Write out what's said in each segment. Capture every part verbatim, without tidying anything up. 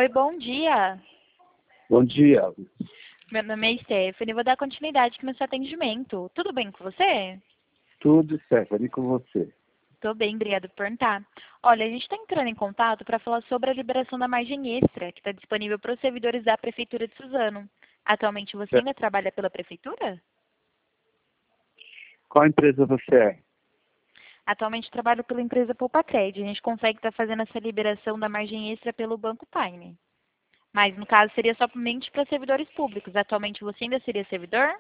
Oi, bom dia. Bom dia. Meu nome é Stephanie, vou dar continuidade aqui no seu atendimento. Tudo bem com você? Tudo, Stephanie, com você. Tô bem, obrigada por perguntar. Olha, a gente está entrando em contato para falar sobre a liberação da margem extra, que está disponível para os servidores da Prefeitura de Suzano. Atualmente você É. ainda trabalha pela Prefeitura? Qual empresa você é? Atualmente trabalho pela empresa Poupacred. A gente consegue estar fazendo essa liberação da margem extra pelo Banco Time. Mas, no caso, seria somente para servidores públicos. Atualmente você ainda seria servidor?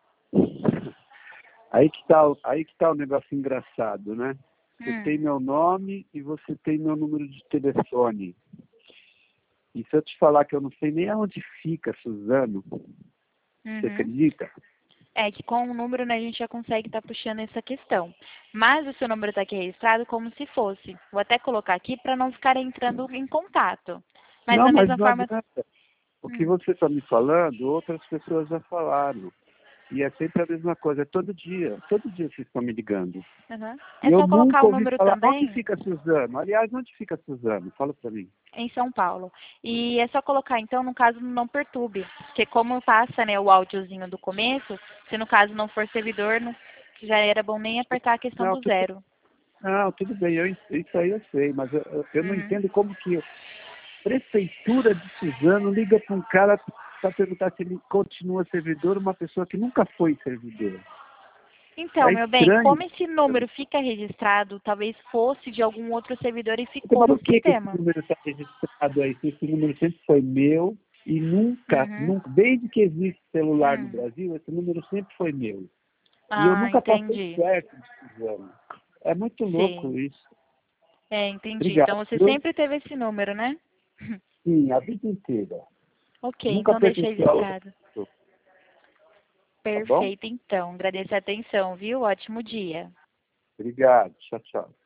Aí que tá, o- aí que tá o negócio engraçado, né? Você Hum. tem meu nome e você tem meu número de telefone. E se eu te falar que eu não sei nem aonde fica Suzano, você Uhum. acredita? É que com o número, né, a gente já consegue estar puxando essa questão. Mas o seu número está aqui registrado como se fosse. Vou até colocar aqui para não ficar entrando em contato. Mas Não, da mas mesma não forma... adianta. O que Hum. você está me falando, outras pessoas já falaram. E é sempre a mesma coisa, é todo dia. Todo dia vocês estão me ligando. Uhum. E É eu só colocar nunca o ouvi número falar, onde também fica Suzano? Aliás, onde fica Suzano? Fala para mim. em São Paulo. E é só colocar, então, no caso, não perturbe. Porque como passa, né, o áudiozinho do começo, se no caso não for servidor, não, já era bom nem apertar a questão Não, do tudo, zero. não, tudo bem, eu, isso aí eu sei, mas eu, eu- eu não Uhum. entendo como que a Prefeitura de Suzano liga para um cara para perguntar se ele continua servidor, uma pessoa que nunca foi servidor. Então, É meu bem, estranho. como esse número fica registrado, talvez fosse de algum outro servidor e Então, ficou no por que, que esse sistema. número está registrado aí? Se esse número sempre foi meu e nunca, Uhum. nunca, desde que existe celular no Hum. Brasil, esse número sempre foi meu. E eu Ah, nunca passei entendi. perto de Suzano. É muito louco Sim. isso. É, entendi. Obrigado. Então você Eu, sempre teve esse número, né? sim, a vida inteira. Ok, Nunca então deixa pertenceu a outra registrado. pessoa, tá bom? Perfeito, então. Agradeço a atenção, viu? Ótimo dia. Obrigado. Tchau, tchau.